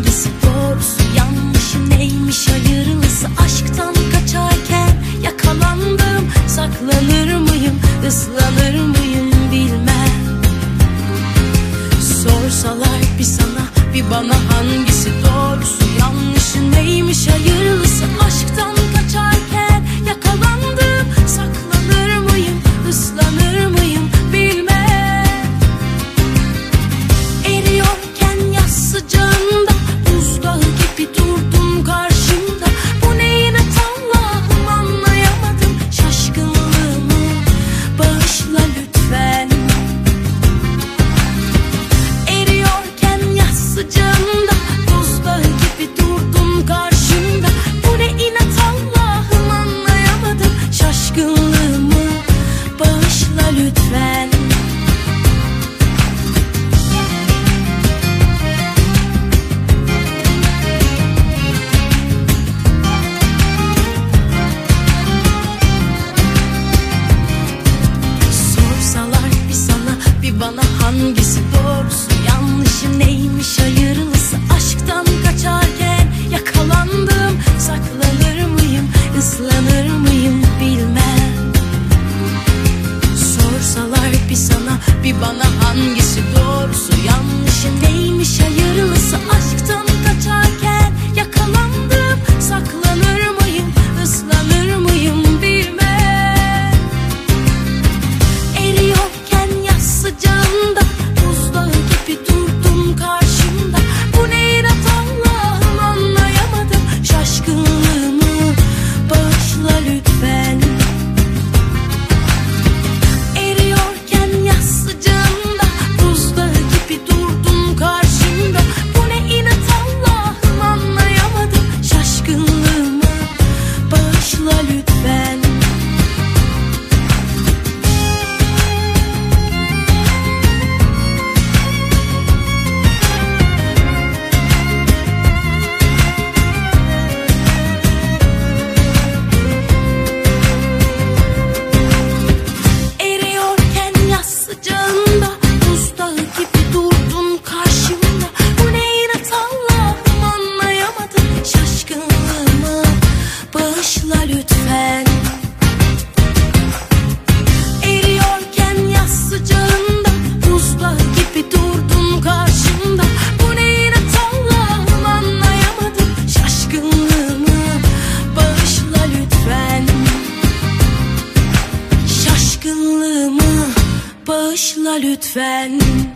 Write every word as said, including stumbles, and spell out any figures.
hangisi doğrusu, yanlışı neymiş, hayırlısı? Aşktan kaçarken yakalandım. Saklanır mıyım, ıslanır mıyım bilmem. Sorsalar bir sana bir bana hangisi doğrusu, yanlışı neymiş, hayırlısı? Aşktan kaçarken yakalandım. Saklanır mıyım, ıslanır mıyım bilmem. Eriyorken yaz sıcağında buzdağı gibi durdum karşımda. Bu ne inat Allah'ım, anlayamadım. Şaşkınlığımı bağışla lütfen. Eriyorken yaz sıcağında buzdağı gibi durdum karşımda. Bu ne inat Allah'ım, anlayamadım. Şaşkınlığımı bağışla lütfen. Sorsalar bir sana bir bana hangisi doğrusu, yanlışı neymiş, hayırlısı? Aşktan kaçarken yakalandım. Saklanır mıyım, ıslanır mıyım bilmem. Sorsalar bir sana bir bana hangisi doğrusu, yanlışı neymiş, hayırlısı? Aşktan kaçarken yakalandım. Saklanır mıyım, ıslanır mıyım bilmem. Eriyorken yaz sıcağında buzdağı gibi durdum karşımda. Bu ne inat Allah'ım, anlayamadım. Şaşkınlığımı bağışla lütfen. Eriyorken yaz sıcağında buzdağı gibi durdum karşımda. Bu ne inat Allah'ım, anlayamadım. Şaşkınlığımı bağışla lütfen. Eriyorken yaz sıcağında buzdağı gibi durdum karşımda. Bu ne inat Allah'ım, anlayamadım. Şaşkınlığımı bağışla lütfen. Eriyorken yaz sıcağında buzdağı gibi durdum karşımda. Bu ne inat Allah'ım, anlayamadım. Şaşkınlığımı bağışla lütfen. Şaşkınlığımı bağışla lütfen.